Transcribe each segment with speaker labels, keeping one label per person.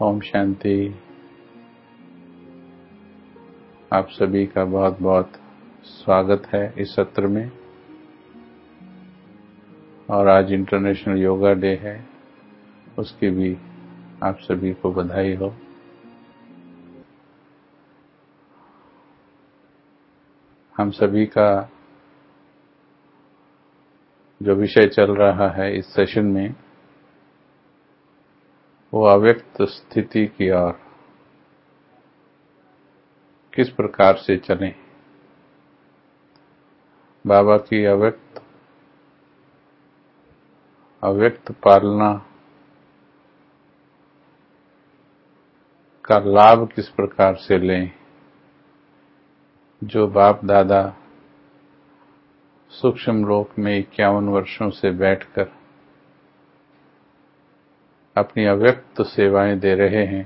Speaker 1: ओम शांति। आप सभी का बहुत बहुत स्वागत है इस सत्र में। और आज इंटरनेशनल योगा डे है, उसकी भी आप सभी को बधाई हो। हम सभी का जो विषय चल रहा है इस सेशन में, वो अव्यक्त स्थिति की ओर किस प्रकार से चलें। बाबा की अव्यक्त पालना का लाभ किस प्रकार से लें, जो बाप दादा सूक्ष्म लोक में 51 वर्षों से बैठकर अपनी अव्यक्त सेवाएं दे रहे हैं।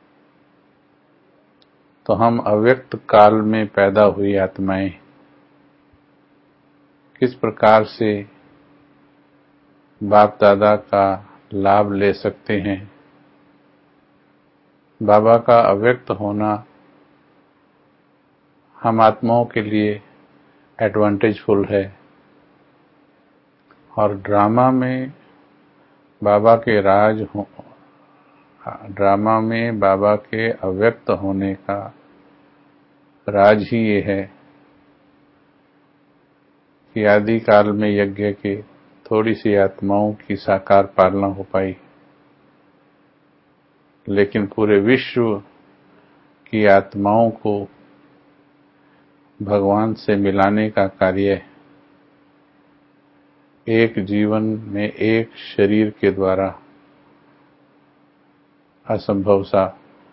Speaker 1: तो हम अव्यक्त काल में पैदा हुई आत्माएं किस प्रकार से बाप दादा का लाभ ले सकते हैं। बाबा का अव्यक्त होना हम आत्माओं के लिए एडवांटेजफुल है, और ड्रामा में बाबा के अव्यक्त होने का राज ही ये है कि आदि काल में यज्ञ के थोड़ी सी आत्माओं की साकार पालना हो पाई, लेकिन पूरे विश्व की आत्माओं को भगवान से मिलाने का कार्य एक जीवन में एक शरीर के द्वारा असंभव सा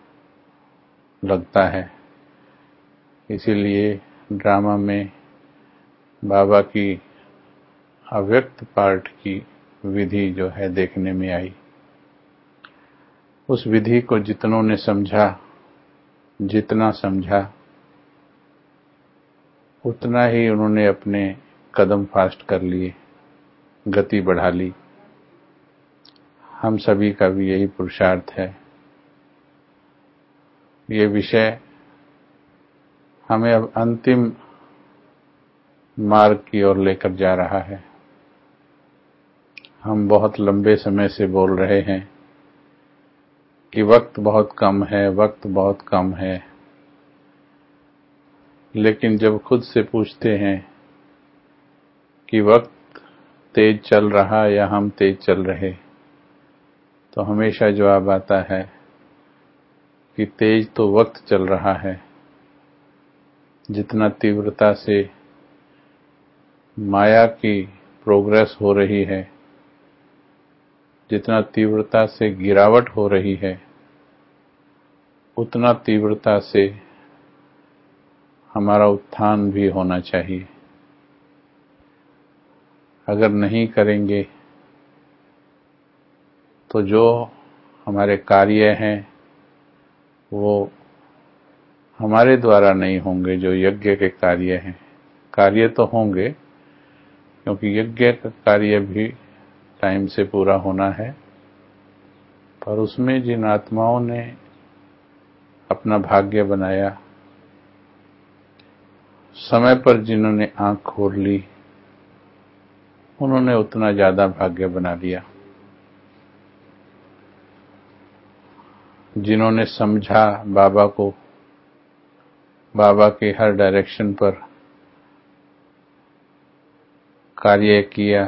Speaker 1: लगता है। इसीलिए ड्रामा में बाबा की अव्यक्त पार्ट की विधि जो है देखने में आई। उस विधि को जितनों ने जितना समझा उतना ही उन्होंने अपने कदम फास्ट कर लिए, गति बढ़ा ली। हम सभी का भी यही पुरुषार्थ है। ये विषय हमें अब अंतिम मार्ग की ओर लेकर जा रहा है। हम बहुत लंबे समय से बोल रहे हैं कि वक्त बहुत कम है, लेकिन जब खुद से पूछते हैं कि वक्त तेज चल रहा या हम तेज चल रहे, तो हमेशा जवाब आता है कि तेज तो वक्त चल रहा है। जितना तीव्रता से माया की प्रोग्रेस हो रही है, जितना तीव्रता से गिरावट हो रही है, उतना तीव्रता से हमारा उत्थान भी होना चाहिए। अगर नहीं करेंगे तो जो हमारे कार्य हैं वो हमारे द्वारा नहीं होंगे। जो यज्ञ के कार्य हैं, कार्य तो होंगे, क्योंकि यज्ञ का कार्य भी टाइम से पूरा होना है, पर उसमें जिन आत्माओं ने अपना भाग्य बनाया, समय पर जिन्होंने आंख खोल ली, उन्होंने उतना ज्यादा भाग्य बना लिया। जिन्होंने समझा बाबा को, बाबा के हर डायरेक्शन पर कार्य किया,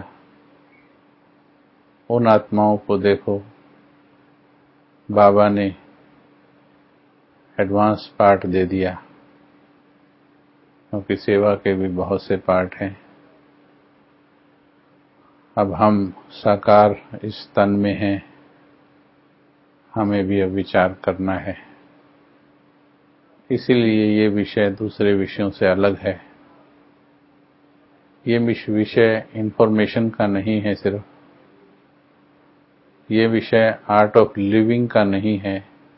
Speaker 1: उन आत्माओं को देखो, बाबा ने एडवांस पार्ट दे दिया, क्योंकि सेवा के भी बहुत से पार्ट हैं। अब हम साकार इस तन में हैं, हमें भी अब विचार करना है। इसीलिए ये विषय दूसरे विषयों से अलग है। ये विषय इंफॉर्मेशन का नहीं है सिर्फ, ये विषय आर्ट ऑफ लिविंग का नहीं है।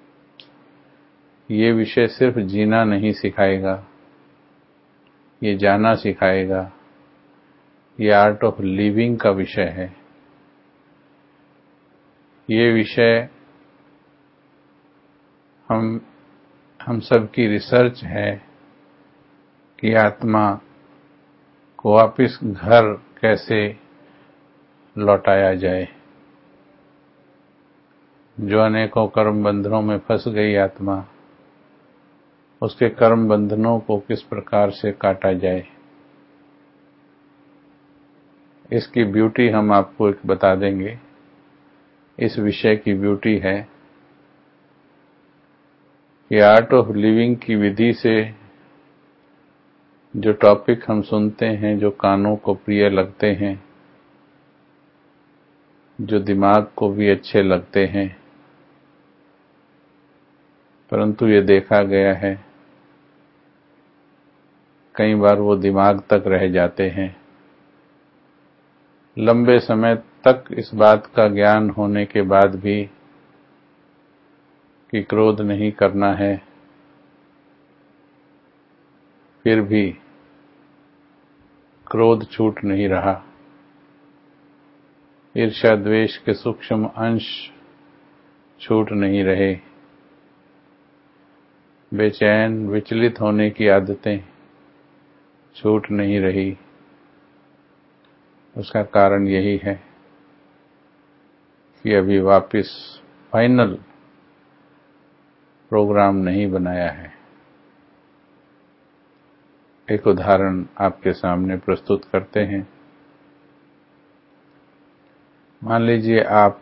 Speaker 1: ये विषय सिर्फ जीना नहीं सिखाएगा, ये जाना सिखाएगा। ये आर्ट ऑफ लिविंग का विषय है। ये विषय हम सब की रिसर्च है कि आत्मा को वापिस घर कैसे लौटाया जाए। जो अनेकों कर्म बंधनों में फंस गई आत्मा, उसके कर्म बंधनों को किस प्रकार से काटा जाए, इसकी ब्यूटी हम आपको एक बता देंगे। इस विषय की ब्यूटी है कि आर्ट ऑफ लिविंग की विधि से जो टॉपिक हम सुनते हैं, जो कानों को प्रिय लगते हैं, जो दिमाग को भी अच्छे लगते हैं, परंतु ये देखा गया है कई बार वो दिमाग तक रह जाते हैं। लंबे समय तक इस बात का ज्ञान होने के बाद भी कि क्रोध नहीं करना है, फिर भी क्रोध छूट नहीं रहा। ईर्ष्या द्वेष के सूक्ष्म अंश छूट नहीं रहे। बेचैन विचलित होने की आदतें छूट नहीं रही। उसका कारण यही है कि अभी वापस फाइनल प्रोग्राम नहीं बनाया है। एक उदाहरण आपके सामने प्रस्तुत करते हैं। मान लीजिए आप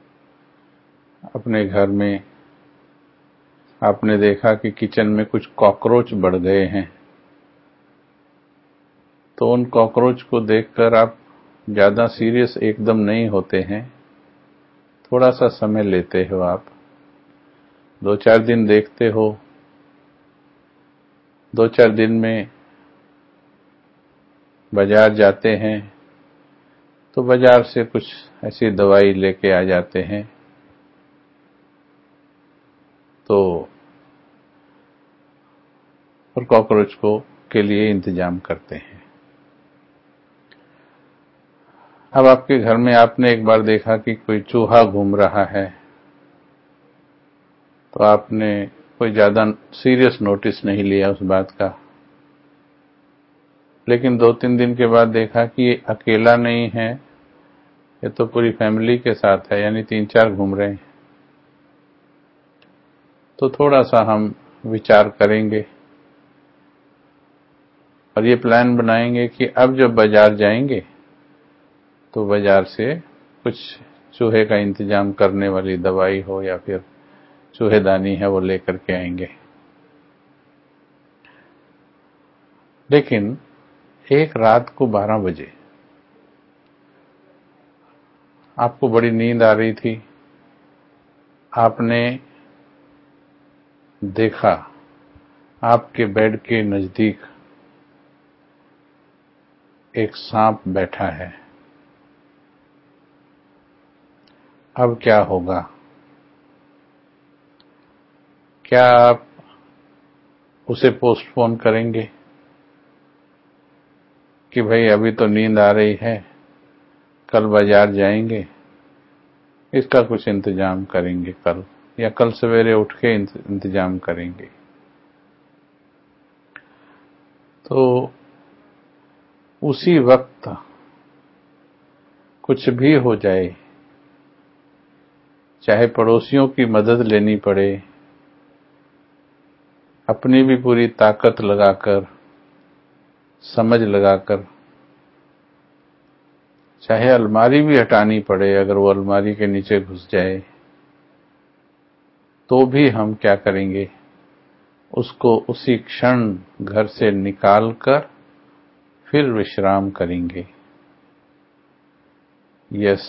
Speaker 1: अपने घर में आपने देखा कि किचन में कुछ कॉकरोच बढ़ गए हैं, तो उन कॉकरोच को देखकर आप ज्यादा सीरियस एकदम नहीं होते हैं, थोड़ा सा समय लेते हो। आप 2-4 दिन देखते हो, 2-4 दिन में बाजार जाते हैं तो बाजार से कुछ ऐसी दवाई लेके आ जाते हैं, तो और कॉकरोच को के लिए इंतजाम करते हैं। अब आपके घर में आपने एक बार देखा कि कोई चूहा घूम रहा है, तो आपने कोई ज्यादा सीरियस नोटिस नहीं लिया उस बात का। लेकिन 2-3 दिन के बाद देखा कि ये अकेला नहीं है, ये तो पूरी फैमिली के साथ है, यानी 3-4 घूम रहे हैं। तो थोड़ा सा हम विचार करेंगे और ये प्लान बनाएंगे कि अब जब बाजार जाएंगे तो बाजार से कुछ चूहे का इंतजाम करने वाली दवाई हो या फिर चूहेदानी है वो लेकर के आएंगे। लेकिन एक रात को 12 बजे आपको बड़ी नींद आ रही थी, आपने देखा आपके बेड के नजदीक एक सांप बैठा है। अब क्या होगा? क्या आप उसे पोस्टपोन करेंगे कि भाई अभी तो नींद आ रही है, कल बाजार जाएंगे, इसका कुछ इंतजाम करेंगे कल, या कल सवेरे उठ के इंतजाम करेंगे? तो उसी वक्त कुछ भी हो जाए, चाहे पड़ोसियों की मदद लेनी पड़े, अपनी भी पूरी ताकत लगाकर, समझ लगाकर, चाहे अलमारी भी हटानी पड़े, अगर वो अलमारी के नीचे घुस जाए, तो भी हम क्या करेंगे? उसको उसी क्षण घर से निकालकर फिर विश्राम करेंगे। Yes,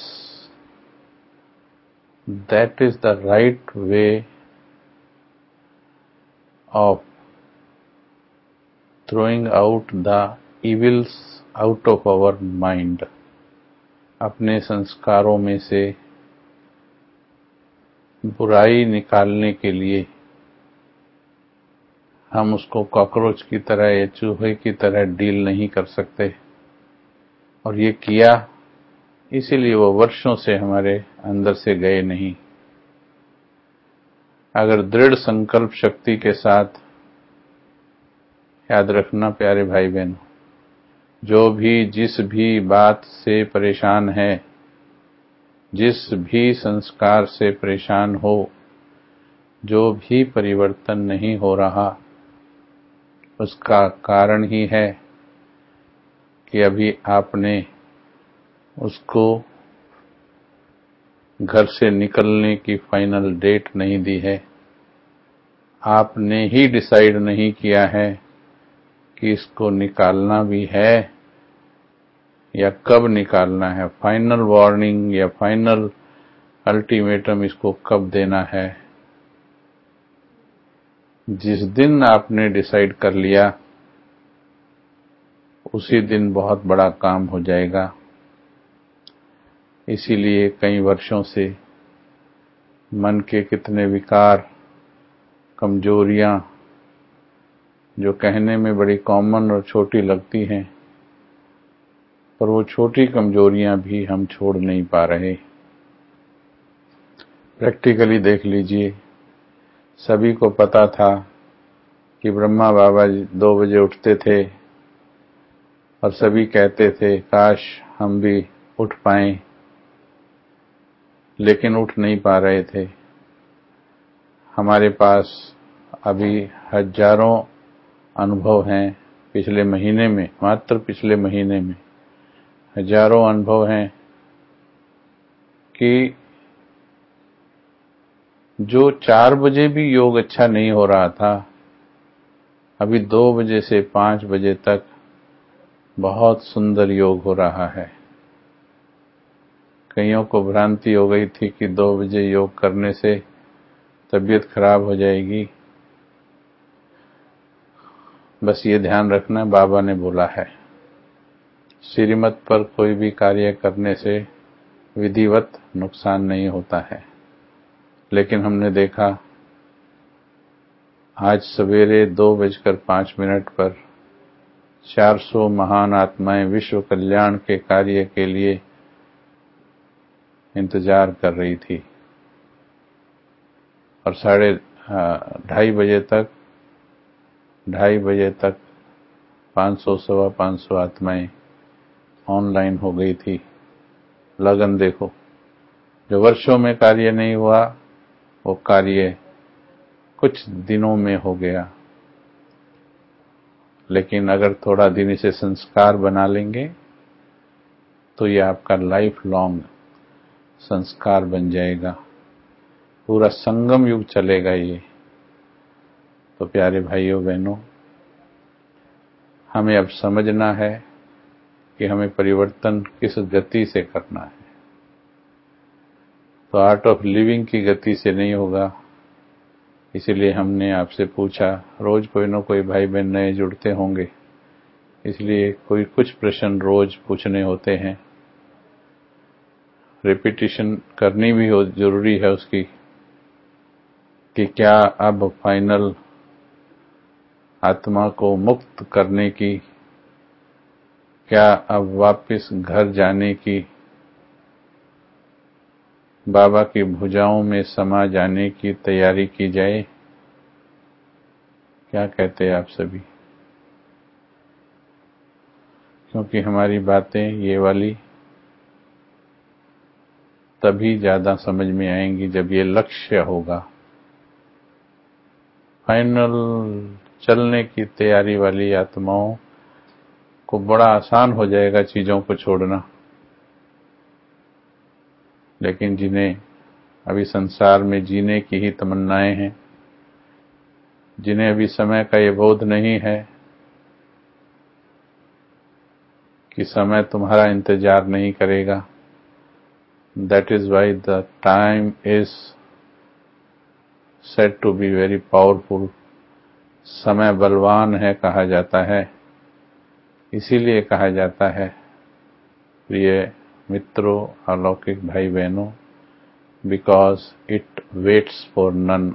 Speaker 1: that is the right way of throwing out the evils out of our mind। अपने संस्कारों में से बुराई निकालने के लिए हम उसको कॉकरोच की तरह या चूहे की तरह डील नहीं कर सकते, और ये किया इसीलिए वो वर्षों से हमारे अंदर से गए नहीं। अगर दृढ़ संकल्प शक्ति के साथ, याद रखना प्यारे भाई बहनों, जो भी जिस भी बात से परेशान है, जिस भी संस्कार से परेशान हो, जो भी परिवर्तन नहीं हो रहा, उसका कारण ही है कि अभी आपने उसको घर से निकलने की फाइनल डेट नहीं दी है। आपने ही डिसाइड नहीं किया है कि इसको निकालना भी है या कब निकालना है, फाइनल वार्निंग या फाइनल अल्टीमेटम इसको कब देना है। जिस दिन आपने डिसाइड कर लिया, उसी दिन बहुत बड़ा काम हो जाएगा। इसीलिए कई वर्षों से मन के कितने विकार, कमजोरियां, जो कहने में बड़ी कॉमन और छोटी लगती हैं, पर वो छोटी कमजोरियां भी हम छोड़ नहीं पा रहे। प्रैक्टिकली देख लीजिए, सभी को पता था कि ब्रह्मा बाबा 2 बजे उठते थे और सभी कहते थे काश हम भी उठ पाएं, लेकिन उठ नहीं पा रहे थे। हमारे पास अभी हजारों अनुभव हैं पिछले महीने में, मात्र पिछले महीने में हजारों अनुभव हैं कि जो 4 बजे भी योग अच्छा नहीं हो रहा था, अभी 2 बजे से 5 बजे तक बहुत सुंदर योग हो रहा है। कईयों को भ्रांति हो गई थी कि 2 बजे योग करने से तबीयत खराब हो जाएगी। बस ये ध्यान रखना, बाबा ने बोला है, श्रीमत पर कोई भी कार्य करने से विधिवत नुकसान नहीं होता है। लेकिन हमने देखा आज सवेरे 2:05 पर 400 महान आत्माएं विश्व कल्याण के कार्य के लिए इंतजार कर रही थी और 2:30 बजे तक 500 सवा 500 आत्माएं ऑनलाइन हो गई थी। लगन देखो, जो वर्षों में कार्य नहीं हुआ वो कार्य कुछ दिनों में हो गया। लेकिन अगर थोड़ा दिन इसे संस्कार बना लेंगे तो ये आपका लाइफ लॉन्ग संस्कार बन जाएगा, पूरा संगम युग चलेगा ये। तो प्यारे भाइयों बहनों, हमें अब समझना है कि हमें परिवर्तन किस गति से करना है। तो आर्ट ऑफ लिविंग की गति से नहीं होगा। इसीलिए हमने आपसे पूछा, रोज कोई न कोई भाई बहन नए जुड़ते होंगे, इसलिए कोई कुछ प्रश्न रोज पूछने होते हैं। रिपीटिशन करनी भी जरूरी है उसकी, कि क्या अब फाइनल आत्मा को मुक्त करने की, क्या अब वापस घर जाने की, बाबा की भुजाओं में समा जाने की तैयारी की जाए। क्या कहते हैं आप सभी? क्योंकि हमारी बातें ये वाली तभी ज्यादा समझ में आएंगी जब ये लक्ष्य होगा। फाइनल चलने की तैयारी वाली आत्माओं को बड़ा आसान हो जाएगा चीजों को छोड़ना, लेकिन जिन्हें अभी संसार में जीने की ही तमन्नाएं हैं, जिन्हें अभी समय का ये बोध नहीं है कि समय तुम्हारा इंतजार नहीं करेगा, that is why the time is said to be very powerful। समय बलवान है कहा जाता है। इसीलिए कहा जाता है, प्रिय मित्रों, अलौकिक भाई बहनों, because it waits for none.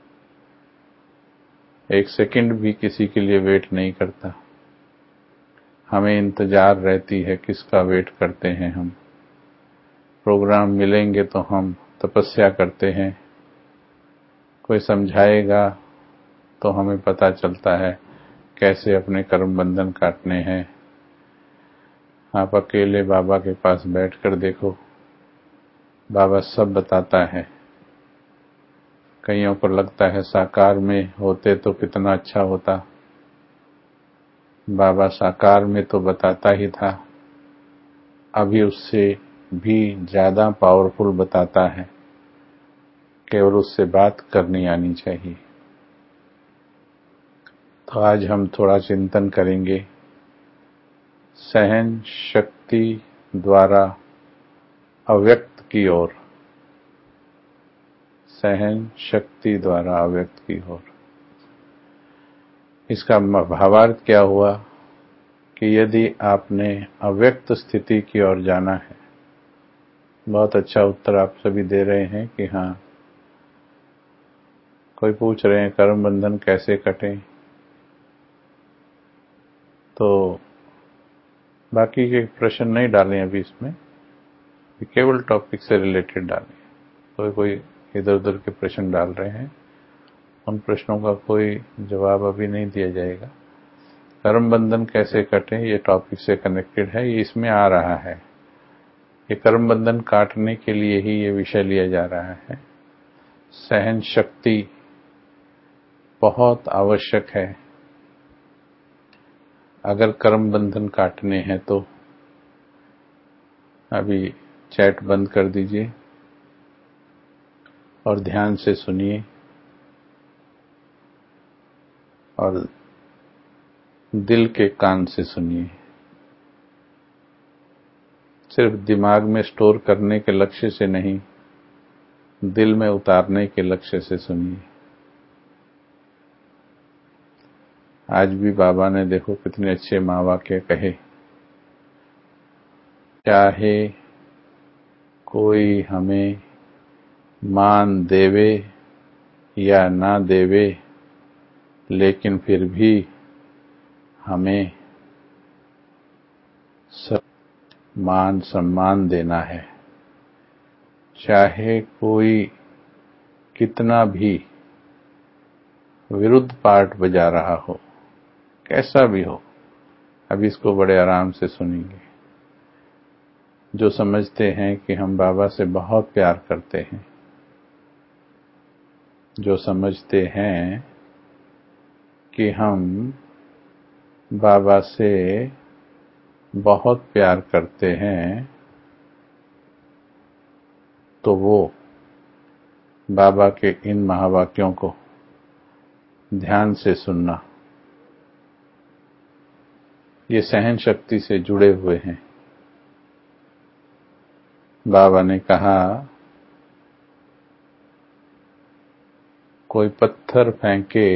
Speaker 1: एक सेकंड भी किसी के लिए वेट नहीं करता। हमें इंतजार रहती है, किसका वेट करते हैं हम। प्रोग्राम मिलेंगे तो हम तपस्या करते हैं, कोई समझाएगा तो हमें पता चलता है कैसे अपने कर्म बंधन काटने हैं। आप अकेले बाबा के पास बैठकर देखो, बाबा सब बताता है। कईयों को लगता है साकार में होते तो कितना अच्छा होता। बाबा साकार में तो बताता ही था, अभी उससे भी ज्यादा पावरफुल बताता है, केवल उससे बात करनी आनी चाहिए। तो आज हम थोड़ा चिंतन करेंगे सहन शक्ति द्वारा अव्यक्त की ओर। सहन शक्ति द्वारा अव्यक्त की ओर। इसका भावार्थ क्या हुआ कि यदि आपने अव्यक्त स्थिति की ओर जाना है, बहुत अच्छा उत्तर आप सभी दे रहे हैं कि हाँ। कोई पूछ रहे हैं कर्म बंधन कैसे कटे, तो बाकी के प्रश्न नहीं डालें अभी इसमें, केवल टॉपिक से रिलेटेड डालें। कोई इधर उधर के प्रश्न डाल रहे हैं, उन प्रश्नों का कोई जवाब अभी नहीं दिया जाएगा। कर्म बंधन कैसे कटे ये टॉपिक से कनेक्टेड है, ये इसमें आ रहा है। ये कर्म बंधन काटने के लिए ही ये विषय लिया जा रहा है। सहन शक्ति बहुत आवश्यक है अगर कर्म बंधन काटने हैं तो। अभी चैट बंद कर दीजिए और ध्यान से सुनिए और दिल के कान से सुनिए। सिर्फ दिमाग में स्टोर करने के लक्ष्य से नहीं, दिल में उतारने के लक्ष्य से सुनिए। आज भी बाबा ने देखो कितने अच्छे महावाक्य कहे। चाहे कोई हमें मान देवे या ना देवे, लेकिन फिर भी हमें मान सम्मान देना है। चाहे कोई कितना भी विरुद्ध पाठ बजा रहा हो, कैसा भी हो, अब इसको बड़े आराम से सुनेंगे। जो समझते हैं कि हम बाबा से बहुत प्यार करते हैं, जो समझते हैं कि हम बाबा से बहुत प्यार करते हैं, तो वो बाबा के इन महावाक्यों को ध्यान से सुनना। ये सहन शक्ति से जुड़े हुए हैं। बाबा ने कहा, कोई पत्थर फेंके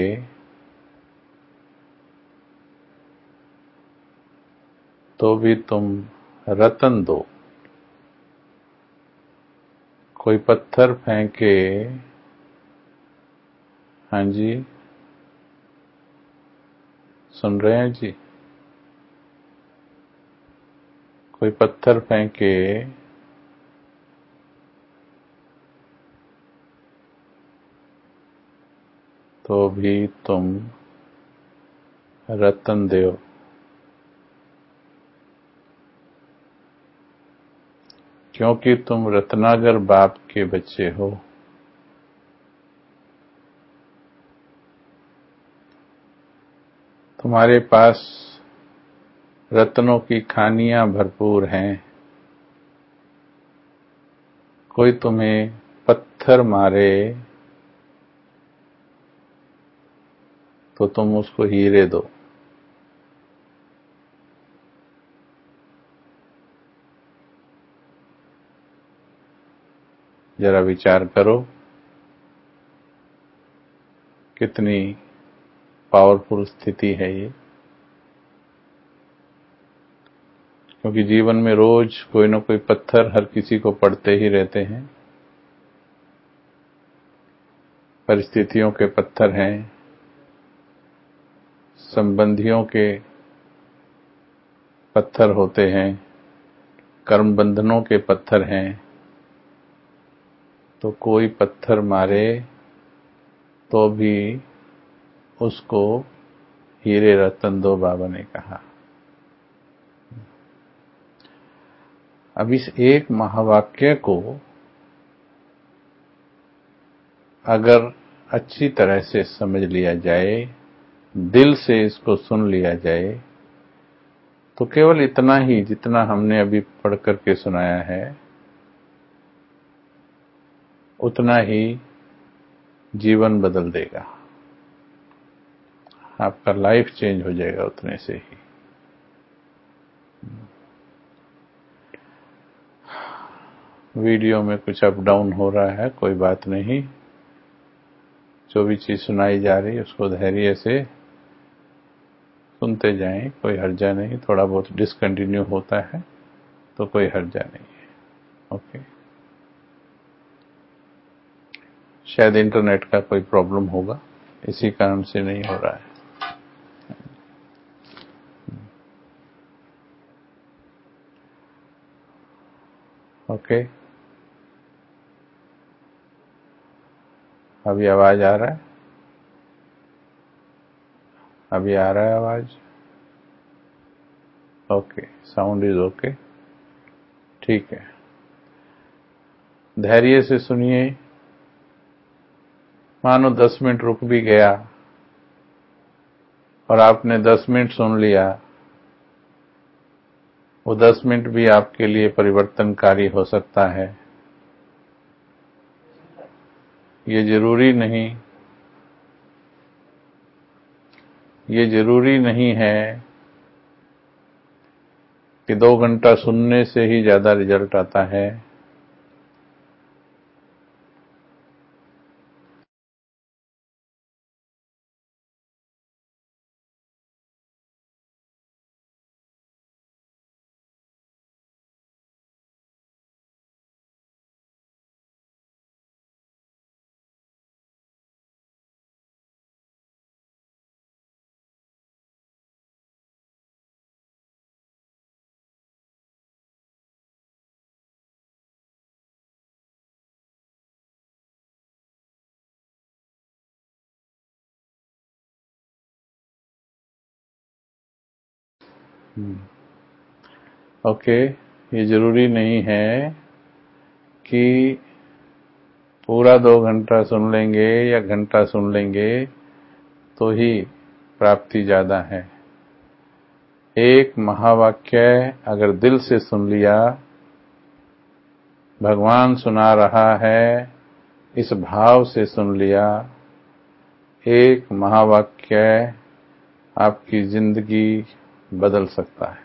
Speaker 1: तो भी तुम रतन दो। कोई पत्थर फेंके, हाँ जी सुन रहे हैं जी। कोई पत्थर फेंके तो भी तुम रतन दो। क्योंकि तुम रत्नागर बाप के बच्चे हो। तुम्हारे पास रत्नों की खानियां भरपूर हैं। कोई तुम्हें पत्थर मारे तो तुम उसको हीरे दो। जरा विचार करो, कितनी पावरफुल स्थिति है ये। क्योंकि जीवन में रोज कोई न कोई पत्थर हर किसी को पड़ते ही रहते हैं। परिस्थितियों के पत्थर हैं, संबंधियों के पत्थर होते हैं, कर्म बंधनों के पत्थर हैं। तो कोई पत्थर मारे तो भी उसको हीरे रतन दो, बाबा ने कहा। अब इस एक महावाक्य को अगर अच्छी तरह से समझ लिया जाए, दिल से इसको सुन लिया जाए, तो केवल इतना ही जितना हमने अभी पढ़ करके सुनाया है, उतना ही जीवन बदल देगा। आपका लाइफ चेंज हो जाएगा उतने से ही। वीडियो में कुछ अप डाउन हो रहा है, कोई बात नहीं। जो भी चीज सुनाई जा रही है उसको धैर्य से सुनते जाएं, कोई हर्जा नहीं। थोड़ा बहुत डिसकंटिन्यू होता है तो कोई हर्जा नहीं है। ओके, शायद इंटरनेट का कोई प्रॉब्लम होगा, इसी कारण से नहीं हो रहा है। ओके, अभी आवाज आ रहा है? अभी आ रहा है आवाज? ओके, साउंड इज ओके, ठीक है। धैर्य से सुनिए। मानो 10 मिनट रुक भी गया और आपने 10 मिनट सुन लिया, वो 10 मिनट भी आपके लिए परिवर्तनकारी हो सकता है। ये जरूरी नहीं है कि 2 घंटा सुनने से ही ज्यादा रिजल्ट आता है। ओके, ये जरूरी नहीं है कि पूरा 2 घंटा सुन लेंगे या घंटा सुन लेंगे तो ही प्राप्ति ज्यादा है। एक महावाक्य अगर दिल से सुन लिया, भगवान सुना रहा है इस भाव से सुन लिया, एक महावाक्य आपकी जिंदगी बदल सकता है।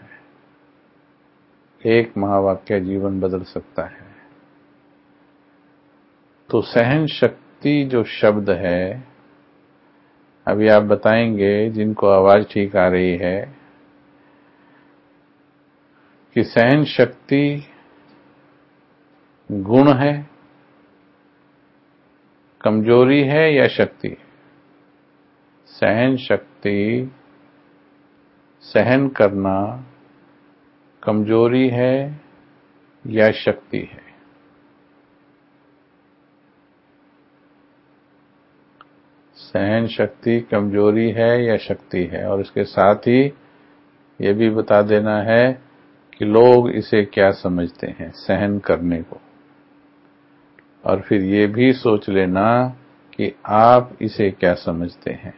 Speaker 1: एक महावाक्य जीवन बदल सकता है। तो सहन शक्ति जो शब्द है, अभी आप बताएंगे जिनको आवाज ठीक आ रही है कि सहन शक्ति गुण है, कमजोरी है या शक्ति? सहन शक्ति, सहन करना कमजोरी है या शक्ति है? सहन शक्ति कमजोरी है या शक्ति है? और इसके साथ ही ये भी बता देना है कि लोग इसे क्या समझते हैं, सहन करने को। और फिर ये भी सोच लेना कि आप इसे क्या समझते हैं।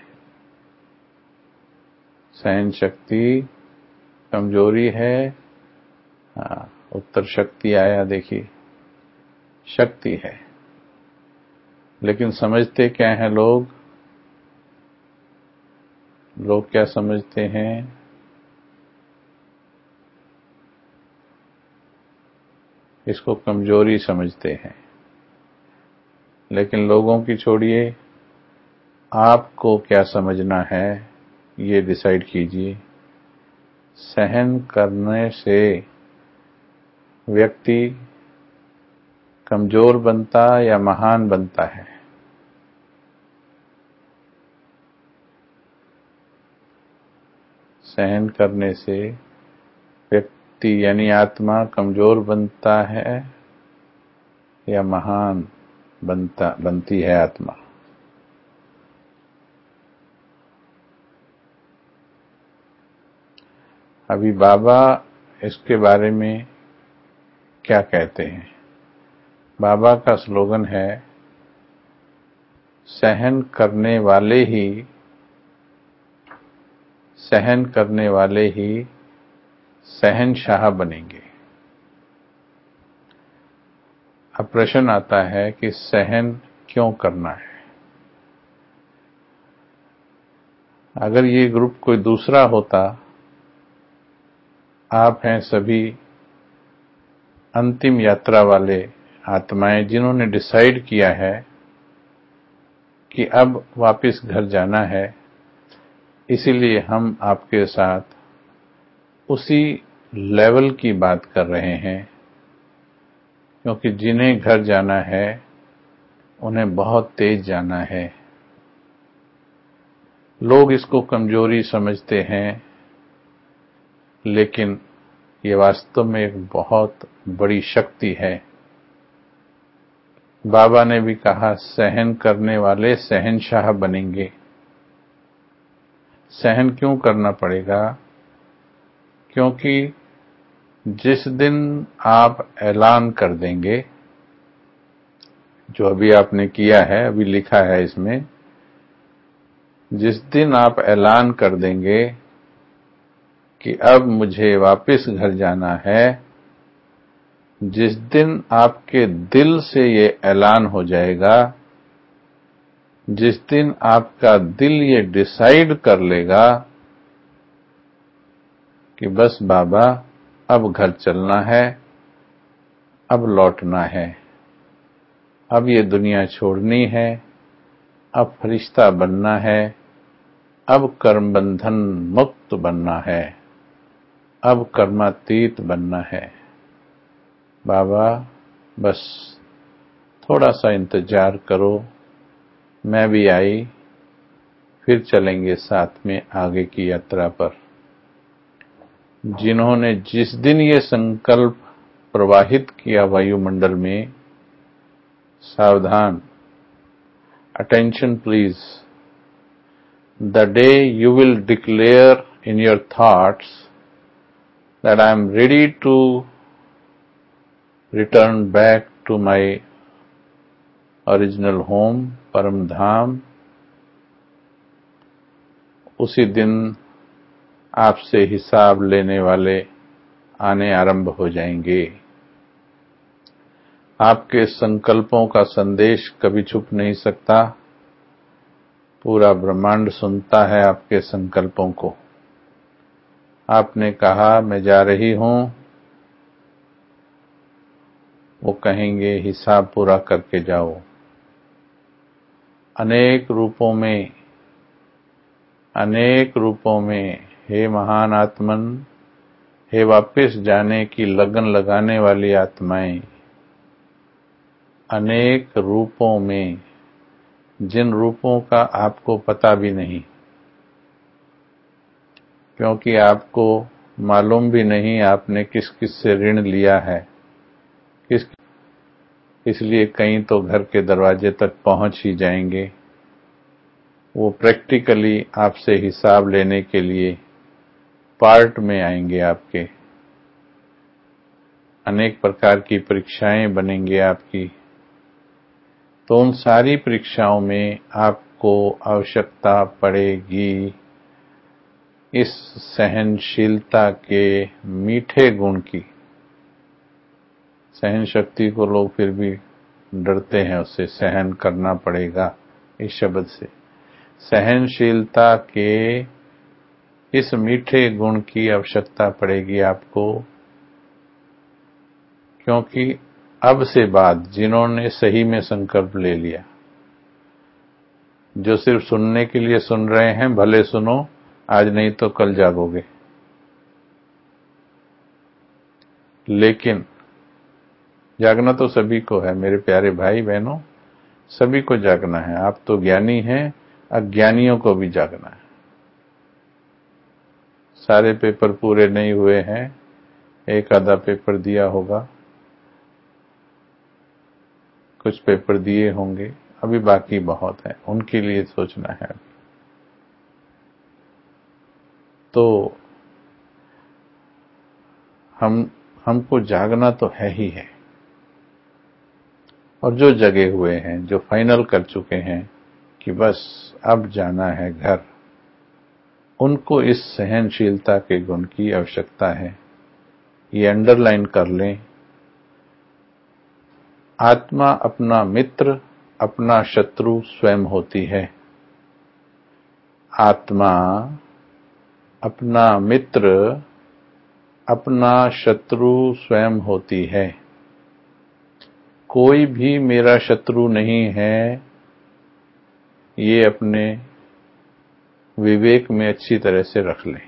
Speaker 1: सहन शक्ति कमजोरी है, हाँ, उत्तर शक्ति आया, देखिए शक्ति है। लेकिन समझते क्या हैं लोग? लोग क्या समझते हैं? इसको कमजोरी समझते हैं। लेकिन लोगों की छोड़िए, आपको क्या समझना है ये डिसाइड कीजिए। सहन करने से व्यक्ति कमजोर बनता या महान बनता है? सहन करने से व्यक्ति यानी आत्मा कमजोर बनता है या महान बनती है आत्मा? अभी बाबा इसके बारे में क्या कहते हैं? बाबा का स्लोगन है, सहन करने वाले ही शहंशाह बनेंगे। अब प्रश्न आता है कि सहन क्यों करना है? अगर ये ग्रुप कोई दूसरा होता, आप हैं सभी अंतिम यात्रा वाले आत्माएं जिन्होंने डिसाइड किया है कि अब वापस घर जाना है, इसीलिए हम आपके साथ उसी लेवल की बात कर रहे हैं, क्योंकि जिन्हें घर जाना है उन्हें बहुत तेज जाना है। लोग इसको कमजोरी समझते हैं, लेकिन ये वास्तव में एक बहुत बड़ी शक्ति है। बाबा ने भी कहा, सहन करने वाले शहंशाह बनेंगे। सहन क्यों करना पड़ेगा? क्योंकि जिस दिन आप ऐलान कर देंगे, जो अभी आपने किया है, अभी लिखा है इसमें, जिस दिन आप ऐलान कर देंगे कि अब मुझे वापस घर जाना है, जिस दिन आपके दिल से ये ऐलान हो जाएगा, जिस दिन आपका दिल ये डिसाइड कर लेगा कि बस बाबा अब घर चलना है, अब लौटना है, अब ये दुनिया छोड़नी है, अब फरिश्ता बनना है, अब कर्म बंधन मुक्त बनना है, अब कर्मातीत बनना है। बाबा बस थोड़ा सा इंतजार करो, मैं भी आई, फिर चलेंगे साथ में आगे की यात्रा पर। जिन्होंने जिस दिन ये संकल्प प्रवाहित किया वायुमंडल में, सावधान, attention please, the day you will declare in your thoughts that I am ready to return back to my original home, परम धाम, उसी दिन आपसे हिसाब लेने वाले आने आरंभ हो जाएंगे। आपके संकल्पों का संदेश कभी छुप नहीं सकता। पूरा ब्रह्मांड सुनता है आपके संकल्पों को। आपने कहा मैं जा रही हूं, वो कहेंगे हिसाब पूरा करके जाओ। अनेक रूपों में हे महान आत्मन, हे वापस जाने की लगन लगाने वाली आत्माएं, अनेक रूपों में, जिन रूपों का आपको पता भी नहीं, क्योंकि आपको मालूम भी नहीं आपने किस किस से ऋण लिया है, इसलिए कहीं तो घर के दरवाजे तक पहुंच ही जाएंगे। वो प्रैक्टिकली आपसे हिसाब लेने के लिए पार्ट में आएंगे। आपके अनेक प्रकार की परीक्षाएं बनेंगे आपकी। तो उन सारी परीक्षाओं में आपको आवश्यकता पड़ेगी इस सहनशीलता के मीठे गुण की। सहन शक्ति को लोग फिर भी डरते हैं, उससे सहन करना पड़ेगा इस शब्द से। सहनशीलता के इस मीठे गुण की आवश्यकता पड़ेगी आपको, क्योंकि अब से बाद जिन्होंने सही में संकल्प ले लिया, जो सिर्फ सुनने के लिए सुन रहे हैं, भले सुनो, आज नहीं तो कल जागोगे, लेकिन जागना तो सभी को है मेरे प्यारे भाई बहनों, सभी को जागना है। आप तो ज्ञानी हैं, अज्ञानियों को भी जागना है। सारे पेपर पूरे नहीं हुए हैं, एक आधा पेपर दिया होगा, कुछ पेपर दिए होंगे, अभी बाकी बहुत है, उनके लिए सोचना है। तो हमको जागना तो है ही है, और जो जगे हुए हैं, जो फाइनल कर चुके हैं कि बस अब जाना है घर, उनको इस सहनशीलता के गुण की आवश्यकता है। ये अंडरलाइन कर लें। आत्मा अपना मित्र, अपना शत्रु स्वयं होती है। आत्मा अपना मित्र, अपना शत्रु स्वयं होती है। कोई भी मेरा शत्रु नहीं है, ये अपने विवेक में अच्छी तरह से रख लें।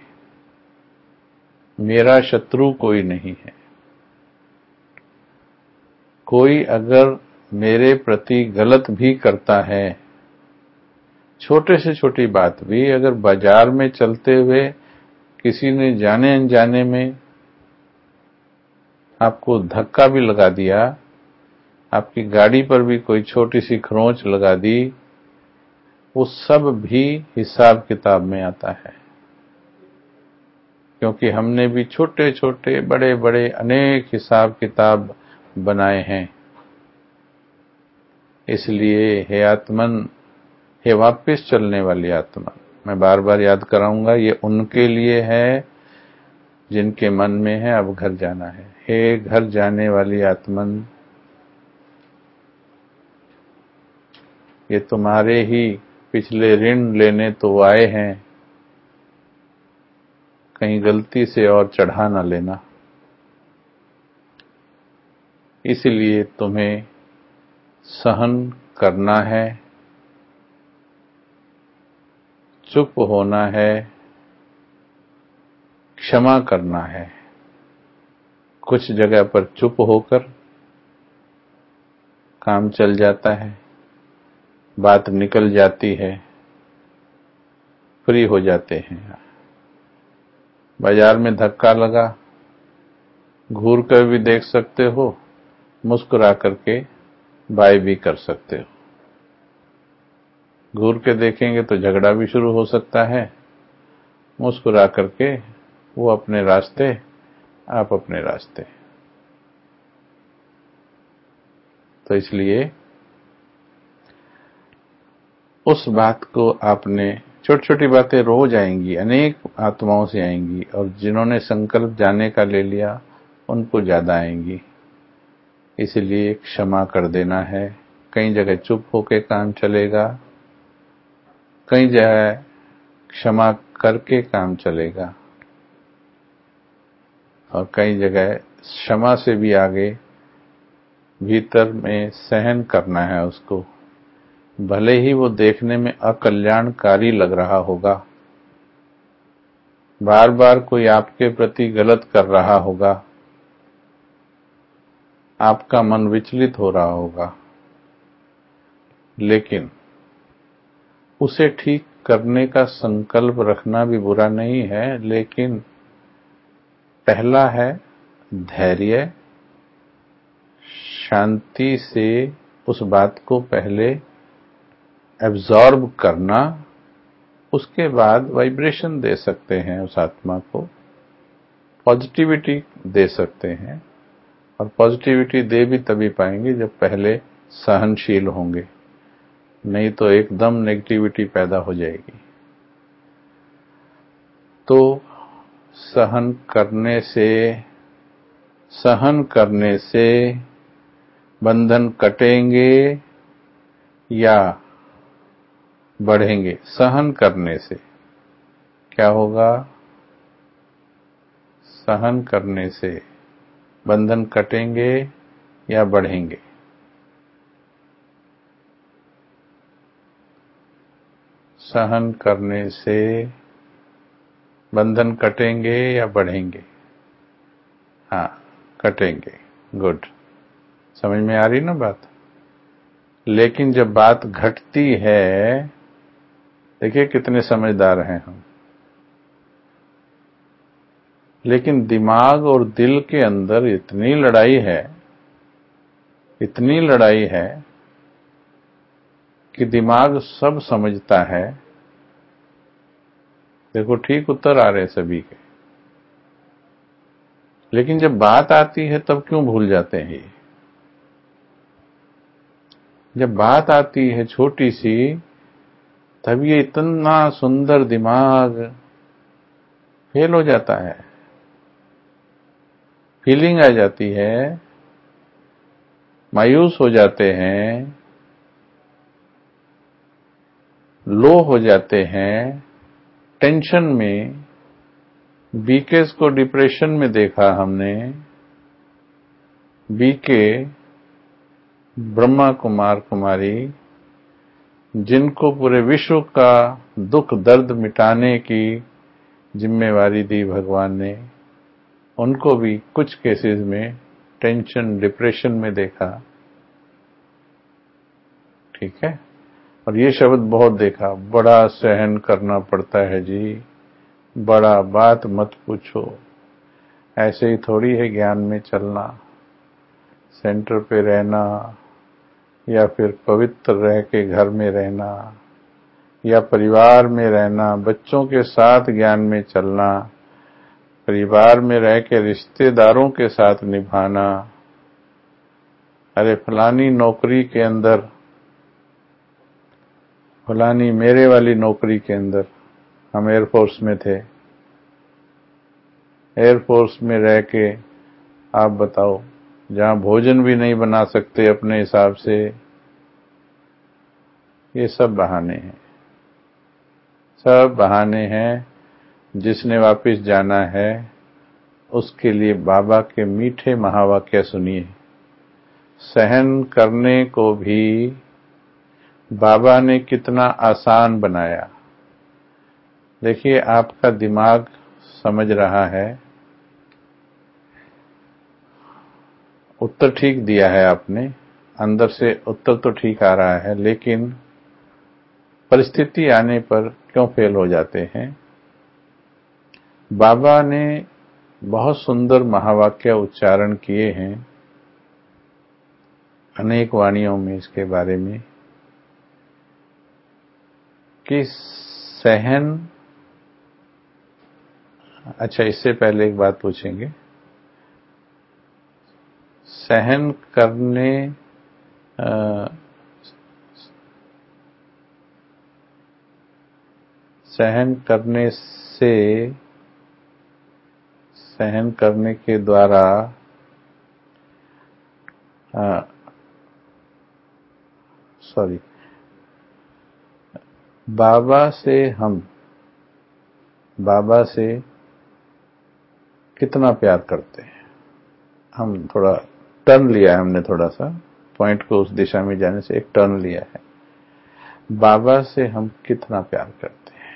Speaker 1: मेरा शत्रु कोई नहीं है। कोई अगर मेरे प्रति गलत भी करता है, छोटे से छोटी बात भी, अगर बाजार में चलते हुए किसी ने जाने अनजाने में आपको धक्का भी लगा दिया, आपकी गाड़ी पर भी कोई छोटी सी खरोंच लगा दी, वो सब भी हिसाब किताब में आता है। क्योंकि हमने भी छोटे छोटे बड़े बड़े अनेक हिसाब किताब बनाए हैं। इसलिए हे आत्मन, हे वापस चलने वाली आत्मा, मैं बार बार याद कराऊंगा, ये उनके लिए है जिनके मन में है अब घर जाना है। हे घर जाने वाली आत्मन, ये तुम्हारे ही पिछले ऋण लेने तो आए हैं, कहीं गलती से और चढ़ा ना लेना। इसलिए तुम्हें सहन करना है, चुप होना है, क्षमा करना है। कुछ जगह पर चुप होकर काम चल जाता है, बात निकल जाती है, फ्री हो जाते हैं। बाजार में धक्का लगा, घूर कर भी देख सकते हो, मुस्कुरा करके बाय भी कर सकते हो। घूर के देखेंगे तो झगड़ा भी शुरू हो सकता है, मुस्कुरा करके वो अपने रास्ते, आप अपने रास्ते। तो इसलिए उस बात को आपने, छोटी छोटी बातें रोज आएंगी, अनेक आत्माओं से आएंगी, और जिन्होंने संकल्प जाने का ले लिया उनको ज्यादा आएंगी। इसलिए क्षमा कर देना है। कई जगह चुप होके काम चलेगा, कई जगह क्षमा करके काम चलेगा, और कई जगह क्षमा से भी आगे भीतर में सहन करना है उसको, भले ही वो देखने में अकल्याणकारी लग रहा होगा। बार बार कोई आपके प्रति गलत कर रहा होगा, आपका मन विचलित हो रहा होगा, लेकिन उसे ठीक करने का संकल्प रखना भी बुरा नहीं है। लेकिन पहला है धैर्य, शांति से उस बात को पहले एब्जॉर्ब करना, उसके बाद वाइब्रेशन दे सकते हैं उस आत्मा को, पॉजिटिविटी दे सकते हैं। और पॉजिटिविटी दे भी तभी पाएंगे जब पहले सहनशील होंगे, नहीं तो एकदम नेगेटिविटी पैदा हो जाएगी। तो सहन करने से बंधन कटेंगे या बढ़ेंगे? सहन करने से क्या होगा? सहन करने से बंधन कटेंगे या बढ़ेंगे? सहन करने से बंधन कटेंगे या बढ़ेंगे? हाँ, कटेंगे। गुड, समझ में आ रही ना बात? लेकिन जब बात घटती है, देखिए कितने समझदार हैं हम, लेकिन दिमाग और दिल के अंदर इतनी लड़ाई है, इतनी लड़ाई है कि दिमाग सब समझता है। देखो ठीक उत्तर आ रहे सभी के। लेकिन जब बात आती है तब क्यों भूल जाते हैं ये? जब बात आती है छोटी सी, तब ये इतना सुंदर दिमाग फेल हो जाता है, फीलिंग आ जाती है, मायूस हो जाते हैं, लो हो जाते हैं, टेंशन में। बीकेस को डिप्रेशन में देखा हमने। बीके ब्रह्मा कुमार कुमारी, जिनको पूरे विश्व का दुख दर्द मिटाने की जिम्मेवारी दी भगवान ने, उनको भी कुछ केसेस में टेंशन डिप्रेशन में देखा। ठीक है। और ये शब्द बहुत देखा, बड़ा सहन करना पड़ता है जी, बड़ा बात मत पूछो। ऐसे ही थोड़ी है ज्ञान में चलना, सेंटर पे रहना, या फिर पवित्र रह के घर में रहना, या परिवार में रहना, बच्चों के साथ ज्ञान में चलना, परिवार में रह के रिश्तेदारों के साथ निभाना। अरे फलानी नौकरी के अंदर, फलानी मेरे वाली नौकरी के अंदर, हम एयरफोर्स में थे, एयरफोर्स में रह के आप बताओ, जहां भोजन भी नहीं बना सकते अपने हिसाब से। ये सब बहाने हैं, सब बहाने हैं। जिसने वापस जाना है उसके लिए बाबा के मीठे महावाक्य सुनिए। सहन करने को भी बाबा ने कितना आसान बनाया। देखिए, आपका दिमाग समझ रहा है, उत्तर ठीक दिया है आपने, अंदर से उत्तर तो ठीक आ रहा है, लेकिन परिस्थिति आने पर क्यों फेल हो जाते हैं? बाबा ने बहुत सुंदर महावाक्य उच्चारण किए हैं अनेक वाणियों में इसके बारे में, कि सहन। अच्छा, इससे पहले एक बात पूछेंगे। सहन करने सहन करने से, सहन करने के द्वारा सॉरी, बाबा से कितना प्यार करते हैं हम। थोड़ा टर्न लिया है हमने, थोड़ा सा पॉइंट को उस दिशा में जाने से एक टर्न लिया है। बाबा से हम कितना प्यार करते हैं।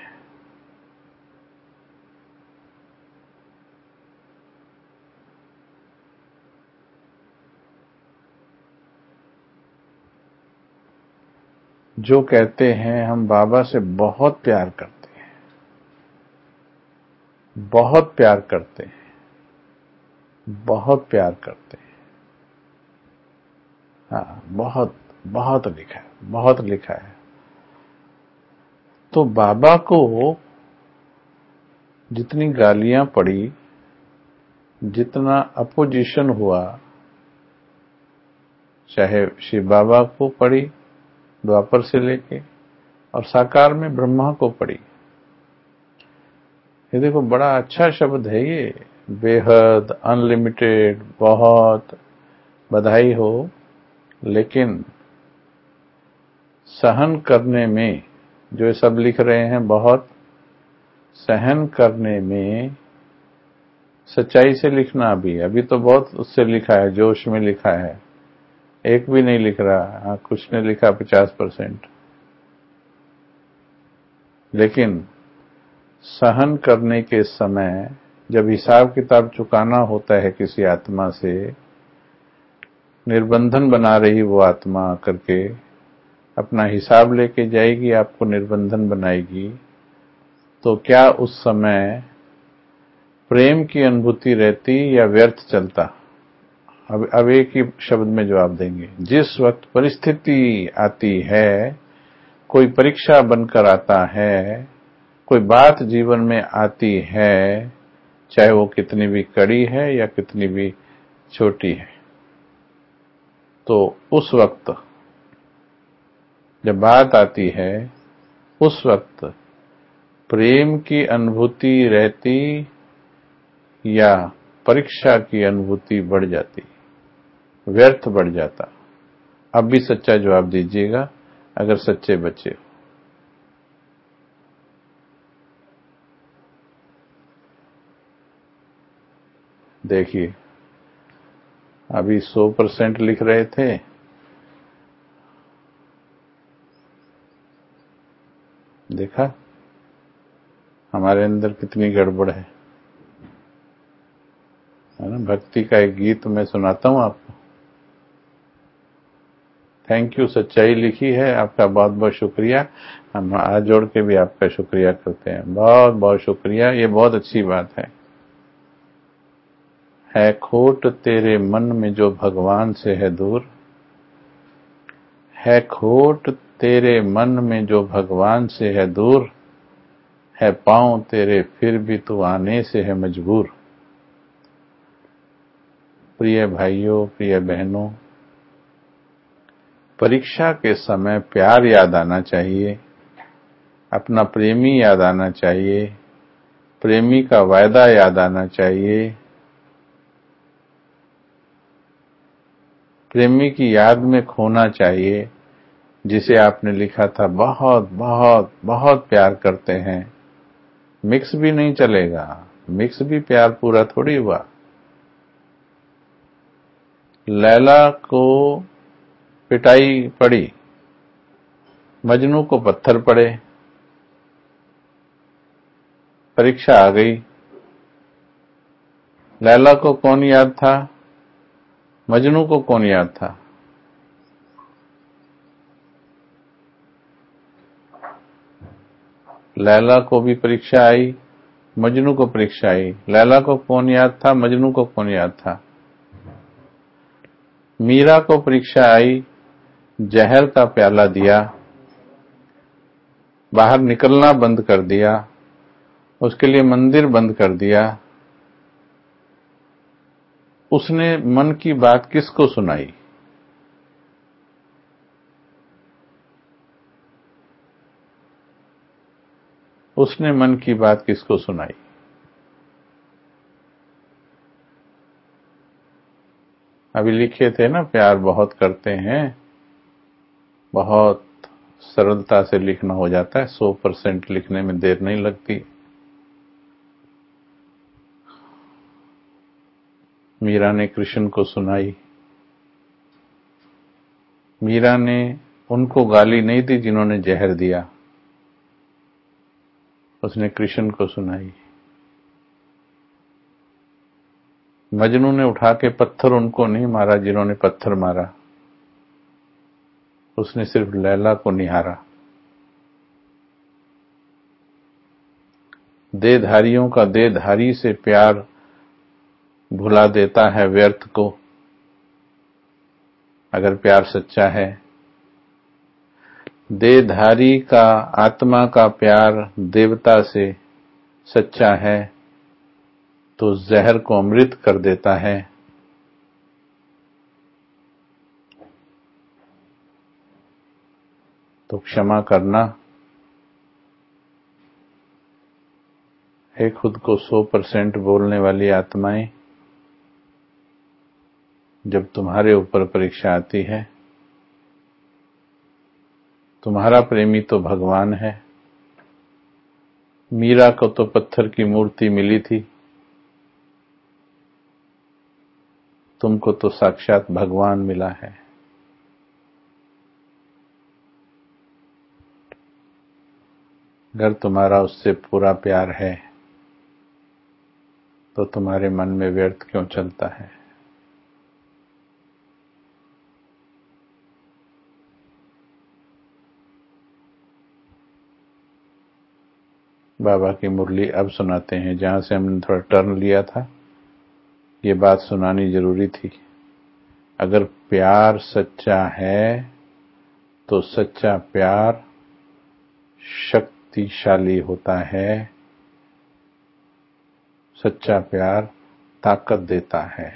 Speaker 1: जो कहते हैं हम बाबा से बहुत प्यार करते हैं, बहुत प्यार करते हैं, बहुत प्यार करते हैं। हाँ, बहुत बहुत लिखा है, बहुत लिखा है। तो बाबा को जितनी गालियां पड़ी, जितना अपोजिशन हुआ, चाहे शिव बाबा को पड़ी द्वापर से लेके, और साकार में ब्रह्मा को पड़ी। ये देखो, बड़ा अच्छा शब्द है ये, बेहद, अनलिमिटेड, बहुत, बधाई हो। लेकिन सहन करने में, जो सब लिख रहे हैं, बहुत सहन करने में सच्चाई से लिखना। अभी तो बहुत उससे लिखा है, जोश में लिखा है, एक भी नहीं लिख रहा। हाँ, कुछ ने लिखा 50%। लेकिन सहन करने के समय जब हिसाब किताब चुकाना होता है किसी आत्मा से, निर्बंधन बना रही वो आत्मा करके अपना हिसाब लेके जाएगी, आपको निर्बंधन बनाएगी, तो क्या उस समय प्रेम की अनुभूति रहती या व्यर्थ चलता? अब एक ही शब्द में जवाब देंगे। जिस वक्त परिस्थिति आती है, कोई परीक्षा बनकर आता है, कोई बात जीवन में आती है, चाहे वो कितनी भी कड़ी है या कितनी भी छोटी है। तो उस वक्त जब बात आती है, उस वक्त प्रेम की अनुभूति रहती या परीक्षा की अनुभूति बढ़ जाती, व्यर्थ बढ़ जाता? अब भी सच्चा जवाब दीजिएगा अगर सच्चे बच्चे हो। देखिए, अभी 100% लिख रहे थे, देखा हमारे अंदर कितनी गड़बड़ है ना। भक्ति का एक गीत मैं सुनाता हूं आपको। थैंक यू, सच्चाई लिखी है, आपका बहुत बहुत शुक्रिया। हम हाथ जोड़ के भी आपका शुक्रिया करते हैं, बहुत बहुत शुक्रिया, ये बहुत अच्छी बात है खोट तेरे मन में जो भगवान से है दूर, है खोट तेरे मन में जो भगवान से है दूर, है पांव तेरे फिर भी तू आने से है मजबूर। प्रिय भाइयों, प्रिय बहनों, परीक्षा के समय प्यार याद आना चाहिए, अपना प्रेमी याद आना चाहिए, प्रेमी का वायदा याद आना चाहिए, प्रेमी की याद में खोना चाहिए, जिसे आपने लिखा था बहुत बहुत बहुत प्यार करते हैं। मिक्स भी नहीं चलेगा, मिक्स भी प्यार पूरा थोड़ी हुआ। लैला को पिटाई पड़ी, मजनू को पत्थर पड़े, परीक्षा आ गई। लैला को कौन याद था, मजनू को कौन याद था? लैला को भी परीक्षा आई, मजनू को परीक्षा आई। लैला को कौन याद था, मजनू को कौन याद था? मीरा को परीक्षा आई, जहर का प्याला दिया, बाहर निकलना बंद कर दिया, उसके लिए मंदिर बंद कर दिया। उसने मन की बात किसको सुनाई? उसने मन की बात किसको सुनाई? अभी लिखे थे ना, प्यार बहुत करते हैं, बहुत सरलता से लिखना हो जाता है, 100% लिखने में देर नहीं लगती। मीरा ने कृष्ण को सुनाई। मीरा ने उनको गाली नहीं दी जिन्होंने जहर दिया, उसने कृष्ण को सुनाई। मजनू ने उठा के पत्थर उनको नहीं मारा जिन्होंने पत्थर मारा, उसने सिर्फ लैला को निहारा। देहधारियों का देहधारी से प्यार भुला देता है व्यर्थ को, अगर प्यार सच्चा है। देहधारी का आत्मा का प्यार देवता से सच्चा है तो जहर को अमृत कर देता है। तो क्षमा करना है खुद को 100% बोलने वाली आत्माएं। जब तुम्हारे ऊपर परीक्षा आती है, तुम्हारा प्रेमी तो भगवान है। मीरा को तो पत्थर की मूर्ति मिली थी, तुमको तो साक्षात भगवान मिला है। अगर तुम्हारा उससे पूरा प्यार है तो तुम्हारे मन में व्यर्थ क्यों चलता है? बाबा की मुरली अब सुनाते हैं, जहां से हमने थोड़ा टर्न लिया था। ये बात सुनानी जरूरी थी। अगर प्यार सच्चा है तो सच्चा प्यार शक्तिशाली होता है, सच्चा प्यार ताकत देता है।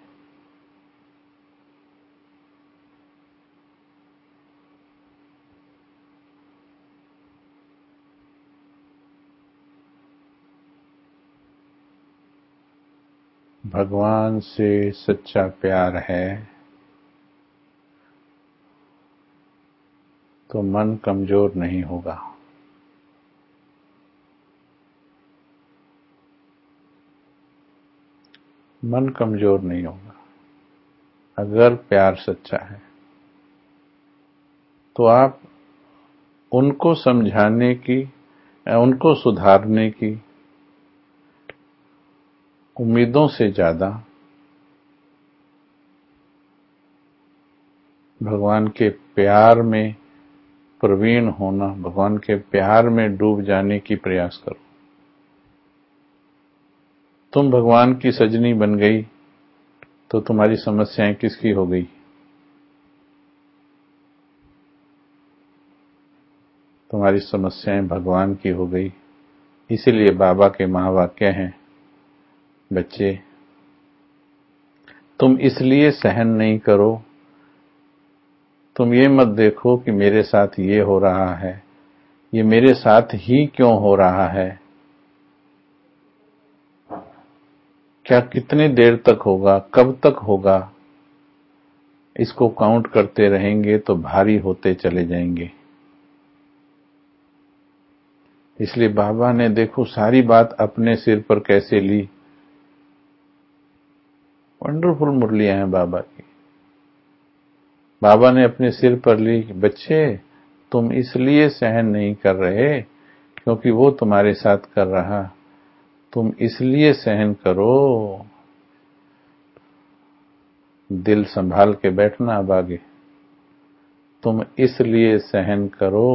Speaker 1: भगवान से सच्चा प्यार है तो मन कमजोर नहीं होगा। मन कमजोर नहीं होगा। अगर प्यार सच्चा है तो आप उनको समझाने की, उनको सुधारने की उम्मीदों से ज्यादा भगवान के प्यार में प्रवीण होना, भगवान के प्यार में डूब जाने की प्रयास करो। तुम भगवान की सजनी बन गई तो तुम्हारी समस्याएं किसकी हो गई? तुम्हारी समस्याएं भगवान की हो गई। इसीलिए बाबा के महावाक्य हैं, बच्चे तुम इसलिए सहन नहीं करो, तुम ये मत देखो कि मेरे साथ ये हो रहा है, ये मेरे साथ ही क्यों हो रहा है, क्या कितनी देर तक होगा, कब तक होगा, इसको काउंट करते रहेंगे तो भारी होते चले जाएंगे। इसलिए बाबा ने देखो सारी बात अपने सिर पर कैसे ली। वंडरफुल मुरलियां हैं बाबा की। बाबा ने अपने सिर पर ली कि बच्चे तुम इसलिए सहन नहीं कर रहे क्योंकि वो तुम्हारे साथ कर रहा, तुम इसलिए सहन करो। दिल संभाल के बैठना अब आगे। तुम इसलिए सहन करो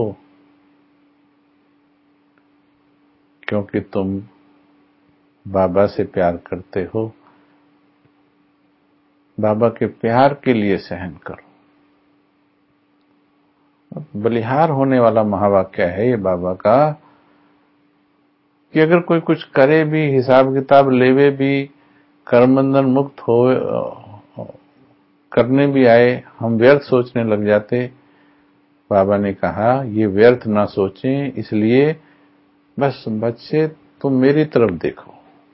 Speaker 1: क्योंकि तुम बाबा से प्यार करते हो। बाबा के प्यार के लिए सहन करो। बलिहार होने वाला महावाक्य है ये बाबा का कि अगर कोई कुछ करे भी, हिसाब किताब लेवे भी, कर्म बंधन मुक्त हो करने भी आए, हम व्यर्थ सोचने लग जाते। बाबा ने कहा ये व्यर्थ ना सोचें, इसलिए बस बच्चे तुम मेरी तरफ देखो।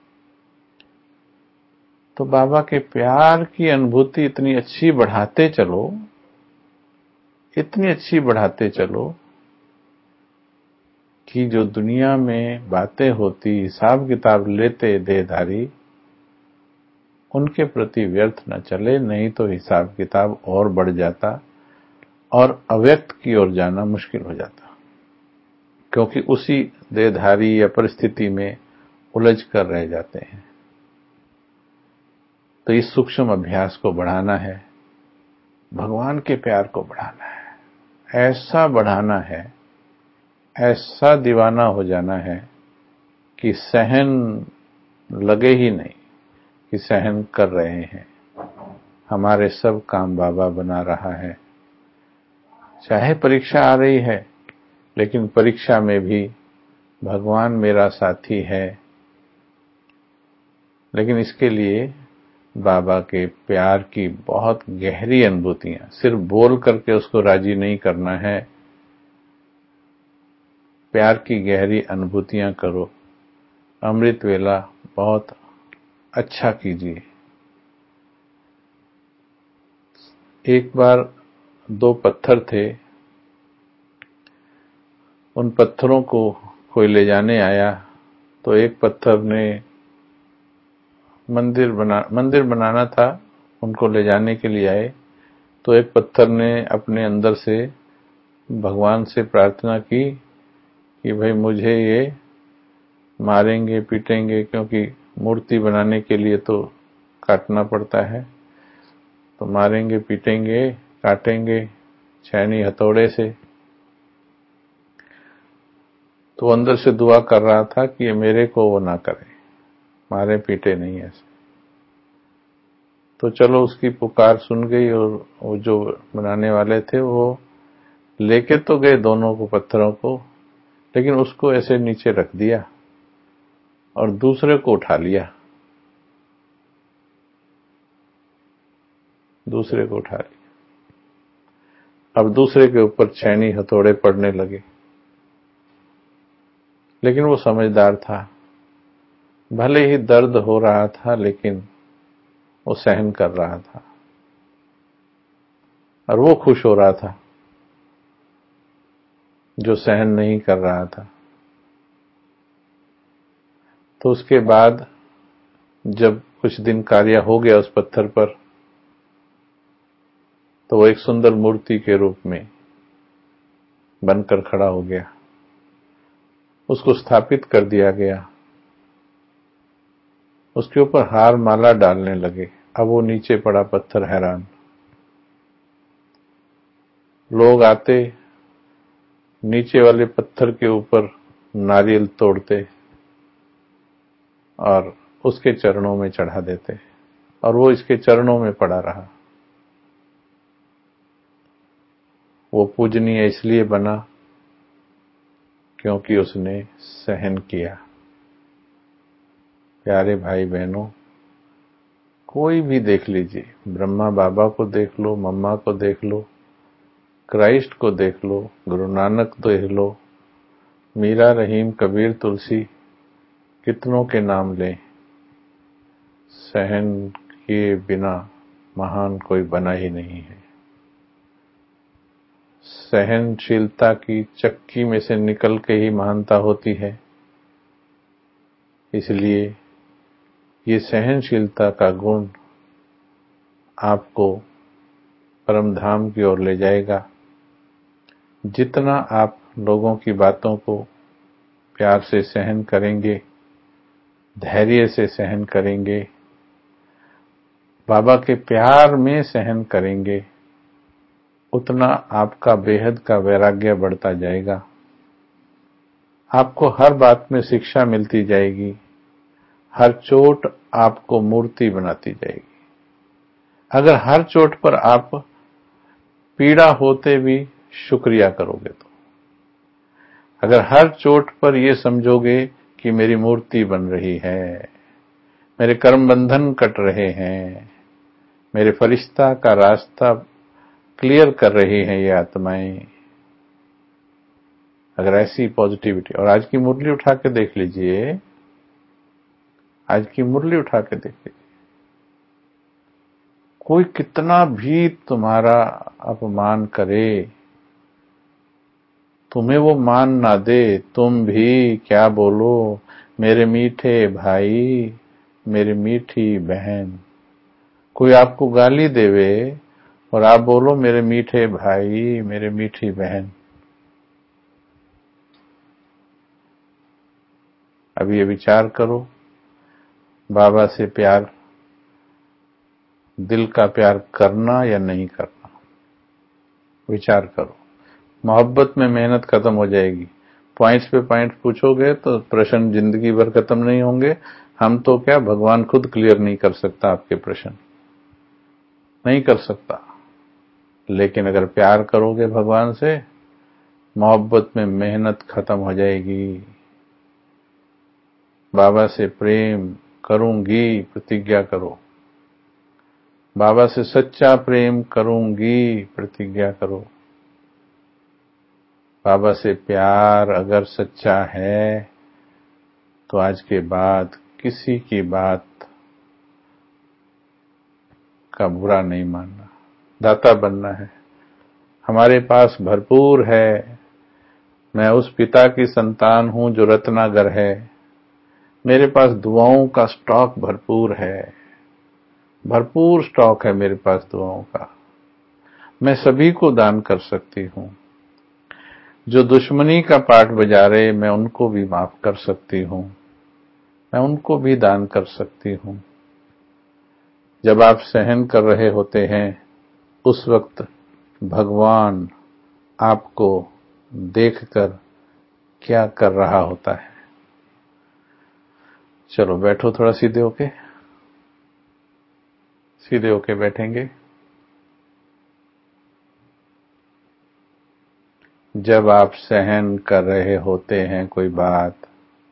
Speaker 1: तो बाबा के प्यार की अनुभूति इतनी अच्छी बढ़ाते चलो, इतनी अच्छी बढ़ाते चलो कि जो दुनिया में बातें होती, हिसाब किताब लेते देहधारी, उनके प्रति व्यर्थ न चले, नहीं तो हिसाब किताब और बढ़ जाता और अव्यक्त की ओर जाना मुश्किल हो जाता, क्योंकि उसी देहधारी या परिस्थिति में उलझ कर रह जाते हैं। तो इस सूक्ष्म अभ्यास को बढ़ाना है, भगवान के प्यार को बढ़ाना है, ऐसा बढ़ाना है, ऐसा दीवाना हो जाना है कि सहन लगे ही नहीं कि सहन कर रहे हैं। हमारे सब काम बाबा बना रहा है। चाहे परीक्षा आ रही है, लेकिन परीक्षा में भी भगवान मेरा साथी है। लेकिन इसके लिए बाबा के प्यार की बहुत गहरी अनुभूतियां, सिर्फ बोल करके उसको राजी नहीं करना है, प्यार की गहरी अनुभूतियां करो। अमृत वेला बहुत अच्छा कीजिए। एक बार 2 पत्थर थे, उन पत्थरों को कोई ले जाने आया तो एक पत्थर ने मंदिर बनाना था, उनको ले जाने के लिए आए तो एक पत्थर ने अपने अंदर से भगवान से प्रार्थना की कि भाई मुझे ये मारेंगे पीटेंगे, क्योंकि मूर्ति बनाने के लिए तो काटना पड़ता है, तो मारेंगे पीटेंगे काटेंगे छैनी हथौड़े से। तो अंदर से दुआ कर रहा था कि ये मेरे को वो ना करे, मारे पीटे नहीं ऐसे। तो चलो उसकी पुकार सुन गई और वो जो बनाने वाले थे वो लेके तो गए दोनों को, पत्थरों को, लेकिन उसको ऐसे नीचे रख दिया और दूसरे को उठा लिया दूसरे को उठा लिया। अब दूसरे के ऊपर छैनी हथौड़े पड़ने लगे, लेकिन वो समझदार था। भले ही दर्द हो रहा था, लेकिन वो सहन कर रहा था और वो खुश हो रहा था जो सहन नहीं कर रहा था। तो उसके बाद जब कुछ दिन कार्य हो गया उस पत्थर पर, तो वो एक सुंदर मूर्ति के रूप में बनकर खड़ा हो गया। उसको स्थापित कर दिया गया। उसके ऊपर हार माला डालने लगे। अब वो नीचे पड़ा पत्थर हैरान। लोग आते, नीचे वाले पत्थर के ऊपर नारियल तोड़ते और उसके चरणों में चढ़ा देते, और वो इसके चरणों में पड़ा रहा। वो पूजनीय इसलिए बना क्योंकि उसने सहन किया। प्यारे भाई बहनों, कोई भी देख लीजिए, ब्रह्मा बाबा को देख लो, मम्मा को देख लो, क्राइस्ट को देख लो, गुरु नानक देख लो, मीरा, रहीम, कबीर, तुलसी, कितनों के नाम लें, सहन किए बिना महान कोई बना ही नहीं है। सहनशीलता की चक्की में से निकल के ही महानता होती है। इसलिए ये सहनशीलता का गुण आपको परम धाम की ओर ले जाएगा। जितना आप लोगों की बातों को प्यार से सहन करेंगे, धैर्य से सहन करेंगे, बाबा के प्यार में सहन करेंगे, उतना आपका बेहद का वैराग्य बढ़ता जाएगा। आपको हर बात में शिक्षा मिलती जाएगी। हर चोट आपको मूर्ति बनाती जाएगी। अगर हर चोट पर आप पीड़ा होते भी शुक्रिया करोगे, तो अगर हर चोट पर यह समझोगे कि मेरी मूर्ति बन रही है, मेरे कर्म बंधन कट रहे हैं, मेरे फरिश्ता का रास्ता क्लियर कर रही हैं ये आत्माएं, अगर ऐसी पॉजिटिविटी, और आज की मुरली उठा के देख लीजिए, आज की मुरली उठा के देख लीजिए, कोई कितना भी तुम्हारा अपमान करे, तुम्हें वो मान ना दे, तुम भी क्या बोलो, मेरे मीठे भाई, मेरी मीठी बहन। कोई आपको गाली देवे और आप बोलो मेरे मीठे भाई, मेरे मीठी बहन। अब ये विचार करो, बाबा से प्यार, दिल का प्यार करना या नहीं करना, विचार करो। मोहब्बत में मेहनत खत्म हो जाएगी। पॉइंट्स पे पॉइंट पूछोगे तो प्रश्न जिंदगी भर खत्म नहीं होंगे। हम तो क्या, भगवान खुद क्लियर नहीं कर सकता आपके प्रश्न, नहीं कर सकता। लेकिन अगर प्यार करोगे भगवान से, मोहब्बत में मेहनत खत्म हो जाएगी। बाबा से प्रेम करूंगी प्रतिज्ञा करो, बाबा से सच्चा प्रेम करूंगी प्रतिज्ञा करो। बाबा से प्यार अगर सच्चा है तो आज के बाद किसी की बात का बुरा नहीं मानना, दाता बनना है। हमारे पास भरपूर है। मैं उस पिता की संतान हूं जो रत्नागर है। मेरे पास दुआओं का स्टॉक भरपूर है, भरपूर स्टॉक है मेरे पास दुआओं का। मैं सभी को दान कर सकती हूं। जो दुश्मनी का पाठ बजा रहे, मैं उनको भी माफ कर सकती हूं, मैं उनको भी दान कर सकती हूं। जब आप सहन कर रहे होते हैं, उस वक्त भगवान आपको देखकर क्या कर रहा होता है। चलो बैठो, थोड़ा सीधे होके, सीधे होके बैठेंगे। जब आप सहन कर रहे होते हैं कोई बात,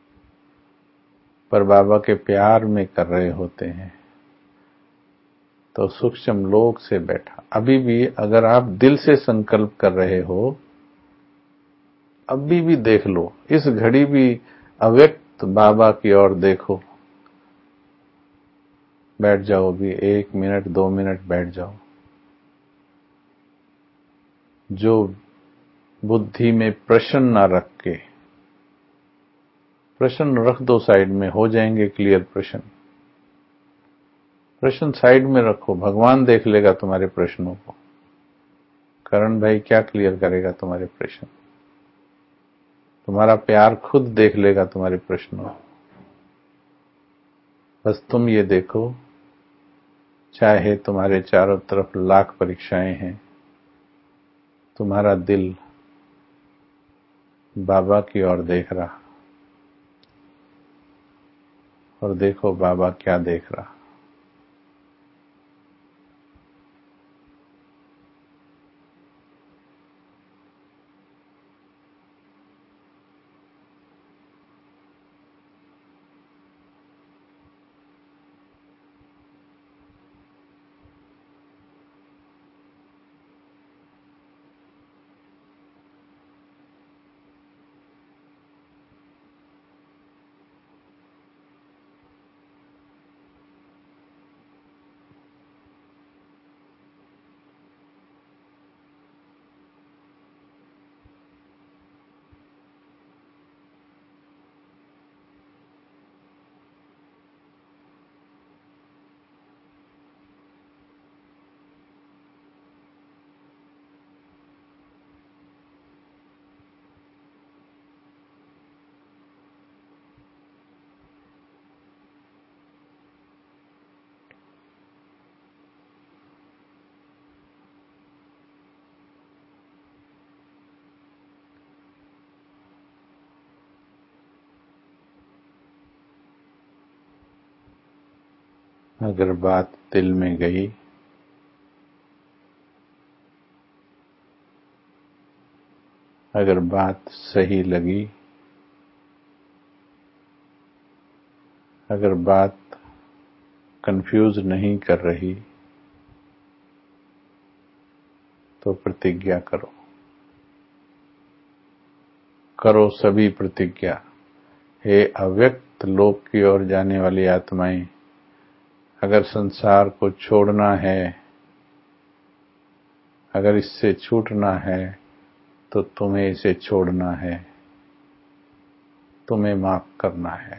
Speaker 1: पर बाबा के प्यार में कर रहे होते हैं, तो सूक्ष्म लोक से बैठा। अभी भी अगर आप दिल से संकल्प कर रहे हो, अभी भी देख लो, इस घड़ी भी अव्यक्त बाबा की ओर देखो, बैठ जाओ, अभी 1 मिनट 2 मिनट बैठ जाओ। जो बुद्धि में प्रश्न ना रख के, प्रश्न रख दो साइड में, हो जाएंगे क्लियर प्रश्न। प्रश्न साइड में रखो, भगवान देख लेगा तुम्हारे प्रश्नों को। करण भाई क्या क्लियर करेगा तुम्हारे प्रश्न? तुम्हारा प्यार खुद देख लेगा तुम्हारे प्रश्नों को। बस तुम ये देखो, चाहे तुम्हारे चारों तरफ लाख परीक्षाएं हैं, तुम्हारा दिल बाबा की ओर देख रहा, और देखो बाबा क्या देख रहा। अगर बात दिल में गई, अगर बात सही लगी, अगर बात कंफ्यूज नहीं कर रही, तो प्रतिज्ञा करो। करो सभी प्रतिज्ञा। हे अव्यक्त लोक की ओर जाने वाली आत्माएं, अगर संसार को छोड़ना है, अगर इससे छूटना है, तो तुम्हें इसे छोड़ना है, तुम्हें माफ करना है।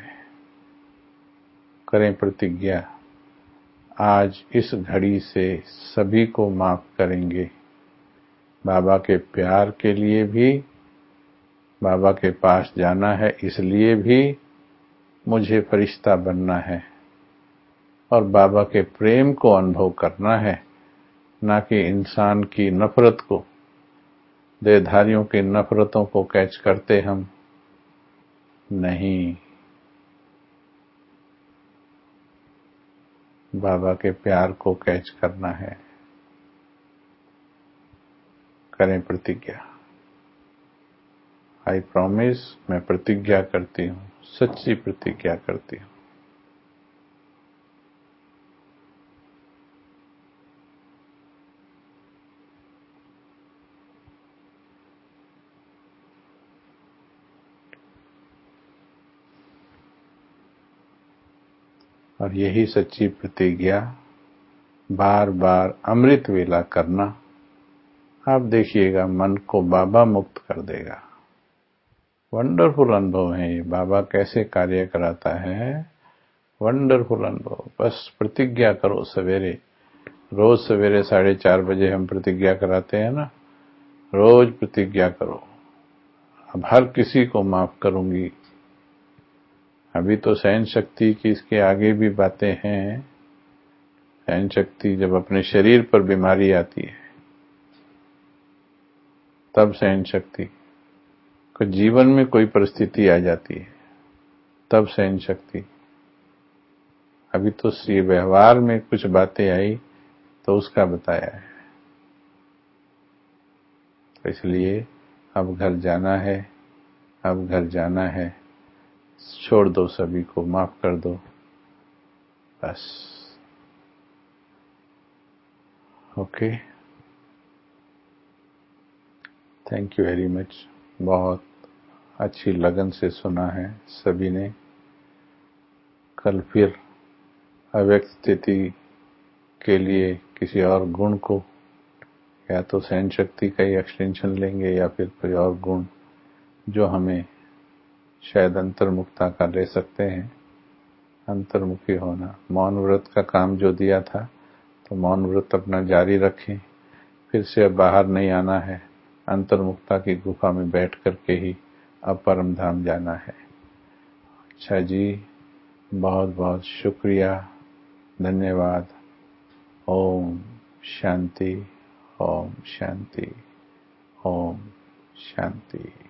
Speaker 1: करें प्रतिज्ञा, आज इस घड़ी से सभी को माफ करेंगे। बाबा के प्यार के लिए भी, बाबा के पास जाना है इसलिए भी मुझे फरिश्ता बनना है, और बाबा के प्रेम को अनुभव करना है, ना कि इंसान की नफरत को, देहधारियों की नफरतों को कैच करते हम नहीं। बाबा के प्यार को कैच करना है। करें प्रतिज्ञा। आई प्रॉमिस, मैं प्रतिज्ञा करती हूँ, सच्ची प्रतिज्ञा करती हूँ। और यही सच्ची प्रतिज्ञा बार बार अमृत वेला करना, आप देखिएगा मन को बाबा मुक्त कर देगा। वंडरफुल अनुभव है ये, बाबा कैसे कार्य कराता है, वंडरफुल अनुभव। बस प्रतिज्ञा करो सवेरे, रोज सवेरे 4:30 बजे हम प्रतिज्ञा कराते हैं ना, रोज प्रतिज्ञा करो, अब हर किसी को माफ करूंगी। अभी तो सहन शक्ति की इसके आगे भी बातें हैं। सहन शक्ति जब अपने शरीर पर बीमारी आती है, तब सहन शक्ति को, जीवन में कोई परिस्थिति आ जाती है, तब सहन शक्ति। अभी तो ये व्यवहार में कुछ बातें आई तो उसका बताया है। तो इसलिए अब घर जाना है, अब घर जाना है, छोड़ दो, सभी को माफ कर दो, बस। Okay, thank you very much. बहुत अच्छी लगन से सुना है सभी ने। कल फिर अव्यक्त स्थिति के लिए किसी और गुण को, या तो सहन शक्ति का ही एक्सटेंशन लेंगे या फिर कोई और गुण जो हमें शायद अंतर्मुखता का ले सकते हैं। अंतर्मुखी होना, मौन व्रत का काम जो दिया था, तो मौन व्रत अपना जारी रखें। फिर से अब बाहर नहीं आना है, अंतर्मुखता की गुफा में बैठ करके ही अब परम धाम जाना है। अच्छा जी, बहुत बहुत शुक्रिया, धन्यवाद। ओम शांति, ओम शांति, ओम शांति।